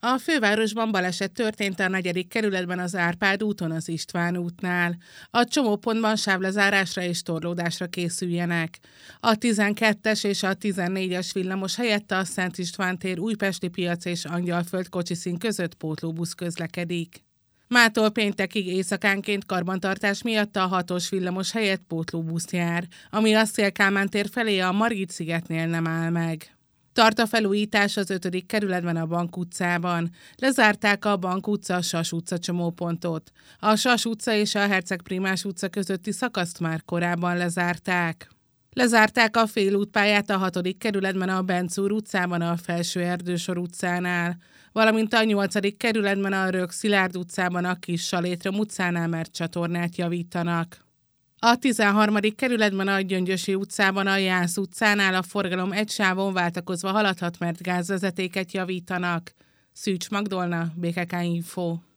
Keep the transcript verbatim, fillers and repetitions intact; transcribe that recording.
A fővárosban baleset történt a negyedik kerületben az Árpád úton az István útnál. A csomópontban sávlezárásra és torlódásra készüljenek. A tizenkettes és a tizennégyes villamos helyett a Szent István tér, Újpesti piac és Angyalföld kocsiszín között pótlóbusz közlekedik. Mától péntekig éjszakánként karbantartás miatt a hatos villamos helyett pótlóbusz jár, ami a Széll-Kálmán tér felé a Margit-szigetnél nem áll meg. Tart a felújítás az ötödik kerületben a Bank utcában. Lezárták a Bank utca, Sas utca csomópontot. A Sas utca és a Herceg Prímás utca közötti szakaszt már korábban lezárták. Lezárták a félútpályát a hatodik kerületben a Bencúr utcában a Felső Erdősor utcánál, valamint a nyolcadik kerületben a Rög Szilárd utcában a Kis Salétrom utcánál, mert csatornát javítanak. A tizenharmadik kerületben a Gyöngyösi utcában a Jász utcánál a forgalom egy sávon váltakozva haladhat, mert gázvezetéket javítanak. Szűcs Magdolna, bé ká ká Info.